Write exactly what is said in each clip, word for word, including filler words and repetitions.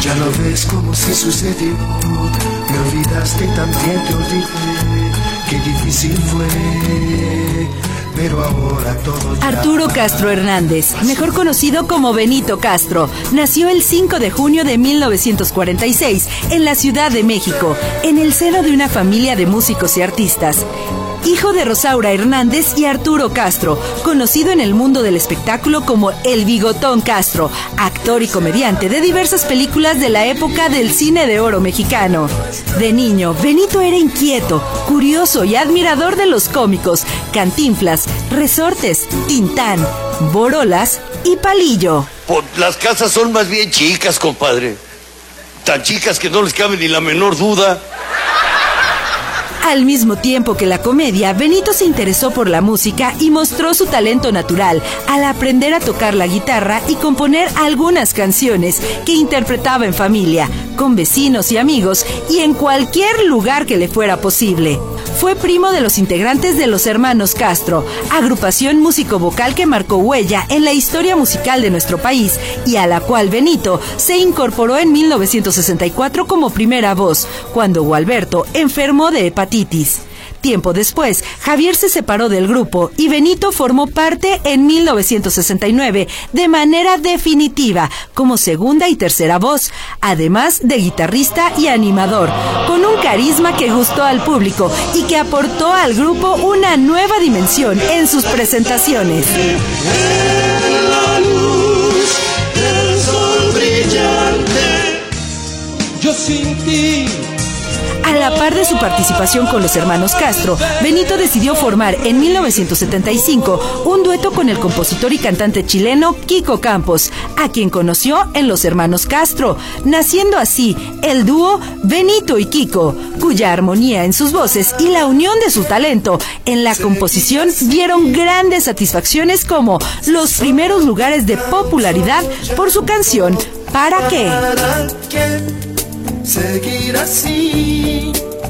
Ya lo ves como si sucedió, me olvidaste y también te olvidé, qué difícil fue, pero ahora todo ya... Arturo Castro Hernández, mejor conocido como Benito Castro, nació el cinco de junio de mil novecientos cuarenta y seis en la Ciudad de México, en el seno de una familia de músicos y artistas. Hijo de Rosaura Hernández y Arturo Castro, conocido en el mundo del espectáculo como El Bigotón Castro, actor y comediante de diversas películas de la época del cine de oro mexicano. De niño, Benito era inquieto, curioso y admirador de los cómicos Cantinflas, Resortes, Tintán, Borolas y Palillo. Pues las casas son más bien chicas, compadre. Tan chicas que no les cabe ni la menor duda. Al mismo tiempo que la comedia, Benito se interesó por la música y mostró su talento natural al aprender a tocar la guitarra y componer algunas canciones que interpretaba en familia, con vecinos y amigos y en cualquier lugar que le fuera posible. Fue primo de los integrantes de los Hermanos Castro, agrupación músico-vocal que marcó huella en la historia musical de nuestro país y a la cual Benito se incorporó en mil novecientos sesenta y cuatro como primera voz, cuando Gualberto enfermó de hepatitis. Tiempo después, Javier se separó del grupo y Benito formó parte en mil novecientos sesenta y nueve de manera definitiva como segunda y tercera voz, además de guitarrista y animador, con un carisma que gustó al público y que aportó al grupo una nueva dimensión en sus presentaciones. La luz del sol brillante, yo sin ti. A la par de su participación con los Hermanos Castro, Benito decidió formar en mil novecientos setenta y cinco un dueto con el compositor y cantante chileno Kiko Campos, a quien conoció en los Hermanos Castro, naciendo así el dúo Benito y Kiko, cuya armonía en sus voces y la unión de su talento en la composición dieron grandes satisfacciones como los primeros lugares de popularidad por su canción ¿Para qué? ¿Para qué seguir así?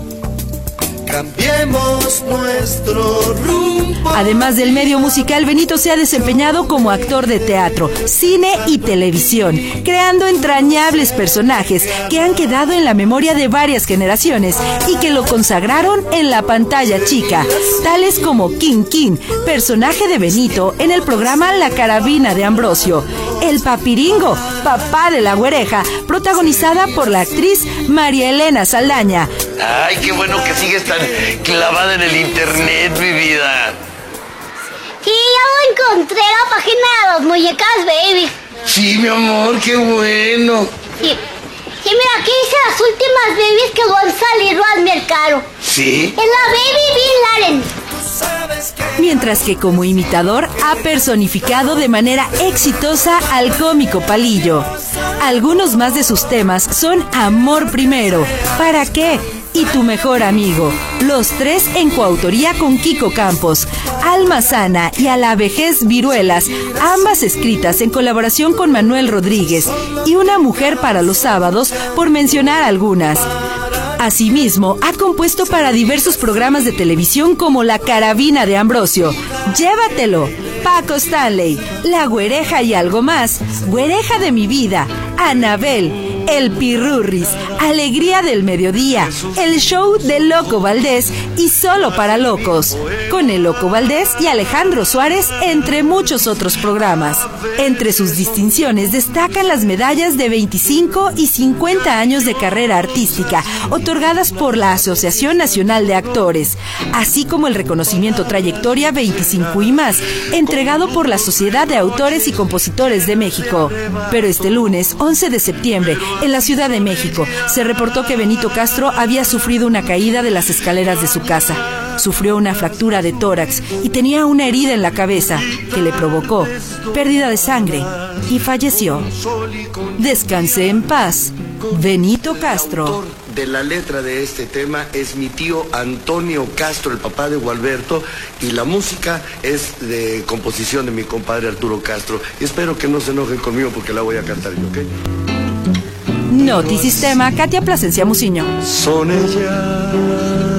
Cambiemos nuestro rumbo. Además del medio musical, Benito se ha desempeñado como actor de teatro, cine y televisión, creando entrañables personajes que han quedado en la memoria de varias generaciones y que lo consagraron en la pantalla chica, tales como King King, personaje de Benito en el programa La Carabina de Ambrosio, El Papiringo, papá de la güereja, protagonizada por la actriz María Elena Saldaña. Ay, qué bueno que sigues tan clavada en el internet, mi vida. Sí, ya lo encontré, la página de los muñecas baby. Sí, mi amor, qué bueno. Sí, sí, mira, aquí dice las últimas babies que van a salir al mercado. ¿Sí? Es la Baby Bin Laden. Mientras que como imitador ha personificado de manera exitosa al cómico Palillo. Algunos más de sus temas son Amor Primero, ¿Para qué? Y Tu Mejor Amigo, los tres en coautoría con Kiko Campos, Alma Sana y A la Vejez Viruelas, ambas escritas en colaboración con Manuel Rodríguez, y Una Mujer para los Sábados, por mencionar algunas. Asimismo, ha compuesto para diversos programas de televisión como La Carabina de Ambrosio, Llévatelo, Paco Stanley, La Güereja y Algo Más, Güereja de mi Vida, Anabel, El Pirurris, Alegría del Mediodía, El Show de Loco Valdés y Solo para Locos, con el Loco Valdés y Alejandro Suárez, entre muchos otros programas. Entre sus distinciones destacan las medallas de veinticinco y cincuenta años de carrera artística, otorgadas por la Asociación Nacional de Actores, así como el reconocimiento Trayectoria veinticinco y más, entregado por la Sociedad de Autores y Compositores de México. Pero este lunes, once de septiembre, en la Ciudad de México, se reportó que Benito Castro había sufrido una caída de las escaleras de su casa. Sufrió una fractura de tórax y tenía una herida en la cabeza que le provocó pérdida de sangre y falleció. Descanse en paz, Benito Castro. De la letra de este tema es mi tío Antonio Castro, el papá de Gualberto, y la música es de composición de mi compadre Arturo Castro. Y espero que no se enojen conmigo porque la voy a cantar yo, ¿ok? Notisistema, Katia Plasencia Muciño. Son ellas